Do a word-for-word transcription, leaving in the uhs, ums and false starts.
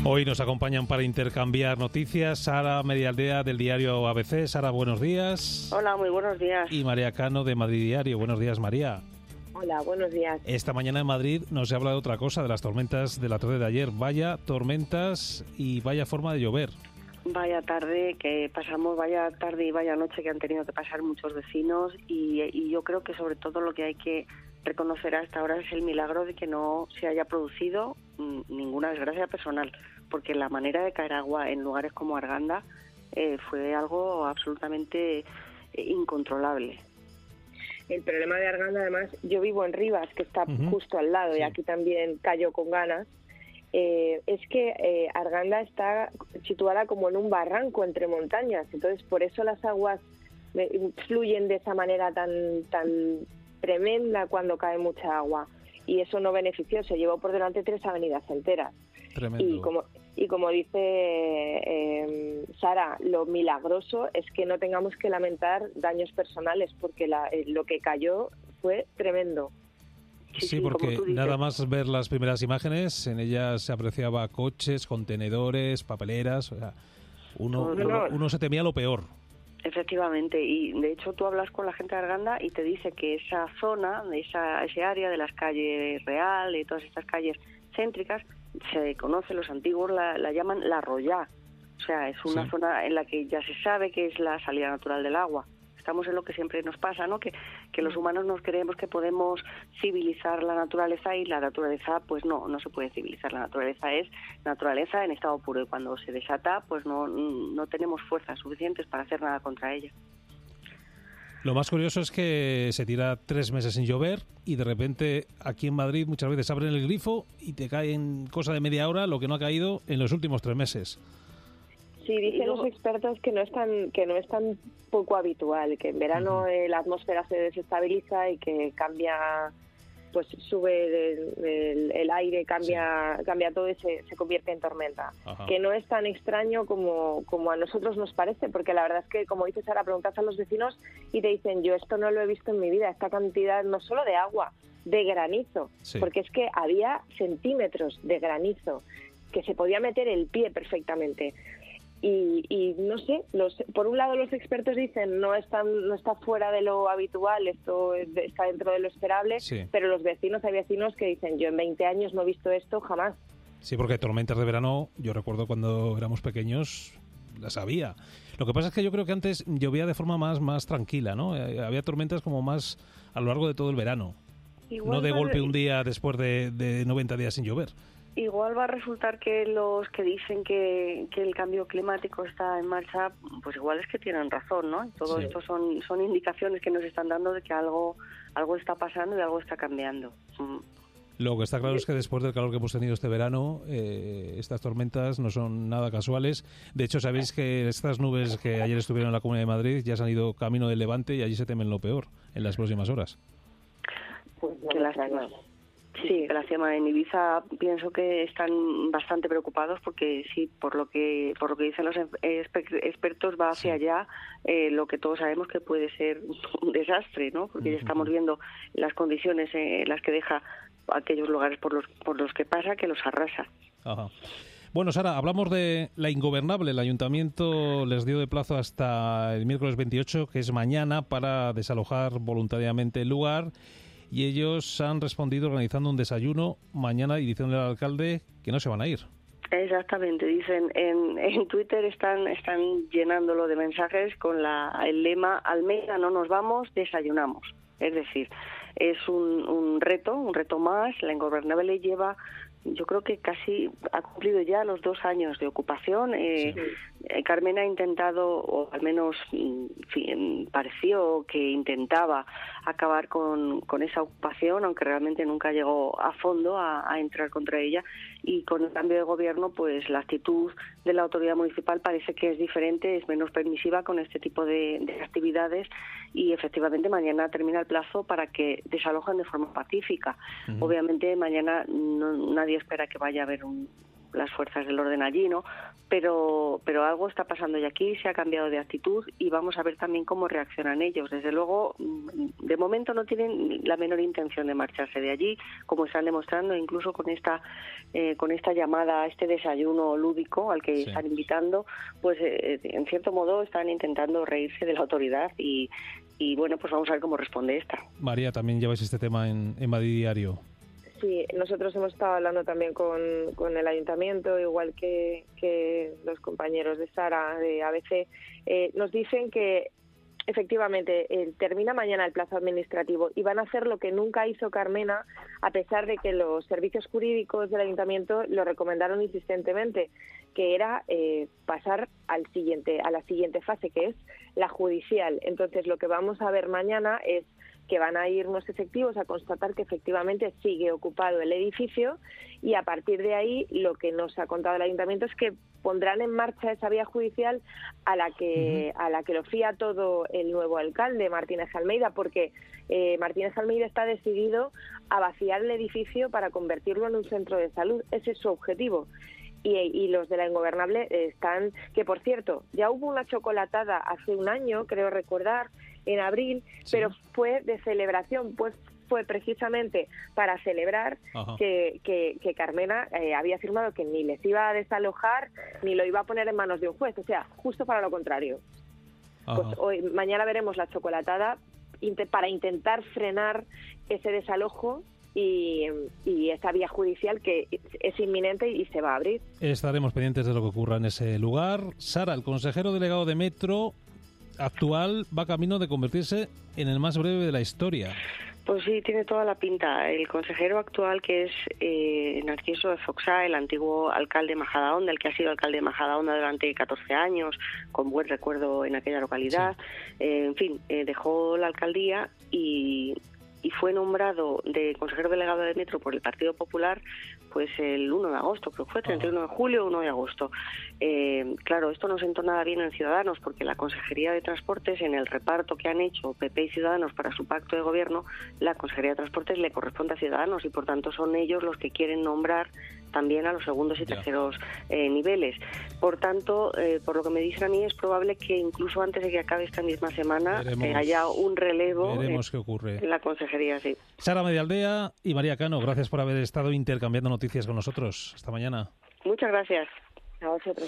Hoy nos acompañan para intercambiar noticias Sara Medialdea del diario A B C. Sara, buenos días. Hola, muy buenos días. Y María Cano de Madrid Diario. Buenos días, María. Hola, buenos días. Esta mañana en Madrid nos se habla de otra cosa, de las tormentas de la tarde de ayer. Vaya tormentas y vaya forma de llover. Vaya tarde que pasamos, vaya tarde y vaya noche que han tenido que pasar muchos vecinos y, y yo creo que sobre todo lo que hay que reconocer hasta ahora es el milagro de que no se haya producido mm, ninguna desgracia personal, porque la manera de caer agua en lugares como Arganda eh, fue algo absolutamente eh, incontrolable. El problema de Arganda, además, yo vivo en Rivas, que está uh-huh. justo al lado, sí. y aquí también cayó con ganas. Eh, es que eh, Arganda está situada como en un barranco entre montañas, entonces por eso las aguas eh, fluyen de esa manera tan tan tremenda cuando cae mucha agua, y eso no benefició, se llevó por delante tres avenidas enteras. Tremendo. Y como y como dice eh, Sara, lo milagroso es que no tengamos que lamentar daños personales, porque la, eh, lo que cayó fue tremendo. Sí, sí, porque nada más ver las primeras imágenes, en ellas se apreciaba coches, contenedores, papeleras, o sea, uno, no, no. uno se temía lo peor. Efectivamente, y de hecho tú hablas con la gente de Arganda y te dice que esa zona, esa ese área de las calles Real, de todas estas calles céntricas, se conoce, los antiguos la, la llaman la Rollá, o sea, es una sí. zona en la que ya se sabe que es la salida natural del agua. Estamos en lo que siempre nos pasa, ¿no? Que, que los humanos nos creemos que podemos civilizar la naturaleza y la naturaleza, pues no, no se puede civilizar. La naturaleza es naturaleza en estado puro y cuando se desata, pues no, no tenemos fuerzas suficientes para hacer nada contra ella. Lo más curioso es que se tira tres meses sin llover y de repente aquí en Madrid muchas veces abren el grifo y te cae en cosa de media hora lo que no ha caído en los últimos tres meses. Sí, dicen luego, los expertos que no es tan que no es tan poco habitual, que en verano uh-huh. eh, la atmósfera se desestabiliza y que cambia, pues sube el, el, el aire, cambia sí. cambia todo y se, se convierte en tormenta. Uh-huh. Que no es tan extraño como, como a nosotros nos parece, porque la verdad es que, como dices ahora, preguntas a los vecinos y te dicen, yo esto no lo he visto en mi vida, esta cantidad no solo de agua, de granizo, sí. porque es que había centímetros de granizo, que se podía meter el pie perfectamente. Y, y no sé, los, por un lado los expertos dicen no está, no está fuera de lo habitual, esto es, está dentro de lo esperable, sí. pero los vecinos, hay vecinos que dicen yo en veinte años no he visto esto jamás. Sí, porque tormentas de verano, yo recuerdo cuando éramos pequeños, las había. Lo que pasa es que yo creo que antes llovía de forma más, más tranquila, ¿no? Eh, había tormentas como más a lo largo de todo el verano, Igual no de golpe de... un día después de, de noventa días sin llover. Igual va a resultar que los que dicen que, que el cambio climático está en marcha, pues igual es que tienen razón, ¿no? Y todo sí. esto son, son indicaciones que nos están dando de que algo, algo está pasando y algo está cambiando. Mm. Lo que está claro es que después del calor que hemos tenido este verano, eh, estas tormentas no son nada casuales. De hecho, sabéis que estas nubes que ayer estuvieron en la Comunidad de Madrid ya se han ido camino del Levante y allí se temen lo peor en las próximas horas. Pues qué lástima. Sí, gracias. En Ibiza pienso que están bastante preocupados porque sí, por lo que por lo que dicen los expertos va hacia sí. allá eh, lo que todos sabemos que puede ser un desastre, ¿no? Porque uh-huh. ya estamos viendo las condiciones en eh, las que deja aquellos lugares por los por los que pasa, que los arrasa. Ajá. Bueno, Sara, hablamos de la ingobernable. El Ayuntamiento les dio de plazo hasta el miércoles veintiocho, que es mañana, para desalojar voluntariamente el lugar. Y ellos han respondido organizando un desayuno mañana y diciéndole al alcalde que no se van a ir. Exactamente, dicen en, en Twitter están están llenándolo de mensajes con la el lema Almeida no nos vamos, desayunamos. Es decir, es un, un reto, un reto más. La ingobernable lleva, yo creo que casi ha cumplido ya los dos años de ocupación. Eh, sí. eh, Carmen ha intentado, o al menos en fin, pareció que intentaba acabar con, con esa ocupación, aunque realmente nunca llegó a fondo a, a entrar contra ella. Y con el cambio de gobierno, pues la actitud de la autoridad municipal parece que es diferente, es menos permisiva con este tipo de, de actividades y efectivamente mañana termina el plazo para que desalojen de forma pacífica. Uh-huh. Obviamente mañana no, nadie espera que vaya a haber un las fuerzas del orden allí, ¿no? Pero, pero algo está pasando ya aquí, se ha cambiado de actitud y vamos a ver también cómo reaccionan ellos. Desde luego, de momento no tienen la menor intención de marcharse de allí, como están demostrando incluso con esta eh, con esta llamada, este desayuno lúdico al que sí. están invitando, pues eh, en cierto modo están intentando reírse de la autoridad y, y bueno, pues vamos a ver cómo responde esta. María, también lleváis este tema en, en Madrid Diario. Sí, nosotros hemos estado hablando también con, con el ayuntamiento, igual que, que los compañeros de Sara, de A B C. Eh, nos dicen que efectivamente eh, termina mañana el plazo administrativo y van a hacer lo que nunca hizo Carmena, a pesar de que los servicios jurídicos del ayuntamiento lo recomendaron insistentemente, que era eh, pasar al siguiente, a la siguiente fase, que es la judicial. Entonces, lo que vamos a ver mañana es que van a ir unos efectivos a constatar que efectivamente sigue ocupado el edificio y a partir de ahí lo que nos ha contado el ayuntamiento es que pondrán en marcha esa vía judicial a la que uh-huh. a la que lo fía todo el nuevo alcalde, Martínez Almeida, porque eh, Martínez Almeida está decidido a vaciar el edificio para convertirlo en un centro de salud. Ese es su objetivo. Y, y los de la Ingobernable están, que por cierto, ya hubo una chocolatada hace un año, creo recordar, en abril, sí. pero fue de celebración, pues fue precisamente para celebrar que, que, que Carmena eh, había afirmado que ni les iba a desalojar ni lo iba a poner en manos de un juez, o sea, justo para lo contrario. Ajá. Pues hoy, mañana veremos la chocolatada para intentar frenar ese desalojo y, y esa vía judicial que es inminente y se va a abrir. Estaremos pendientes de lo que ocurra en ese lugar. Sara, el consejero delegado de Metro actual va camino de convertirse en el más breve de la historia. Pues sí, tiene toda la pinta. El consejero actual, que es eh, Narciso de Foxá, el antiguo alcalde de Majadahonda, el que ha sido alcalde de Majadahonda durante catorce años, con buen recuerdo en aquella localidad, sí. eh, en fin, eh, dejó la alcaldía y... y fue nombrado de consejero delegado de Metro por el Partido Popular pues el uno de agosto, creo que fue treinta y uno de julio, uno de agosto. Eh, claro, esto no sentó nada bien en Ciudadanos, porque la Consejería de Transportes, en el reparto que han hecho P P y Ciudadanos para su pacto de gobierno, la Consejería de Transportes le corresponde a Ciudadanos y por tanto son ellos los que quieren nombrar también a los segundos y terceros eh, niveles. Por tanto, eh, por lo que me dicen a mí, es probable que incluso antes de que acabe esta misma semana veremos, eh, haya un relevo veremos eh, qué ocurre. En la Consejería. Sí. Sara Medialdea y María Cano, gracias por haber estado intercambiando noticias con nosotros. Hasta mañana. Muchas gracias. A vosotros.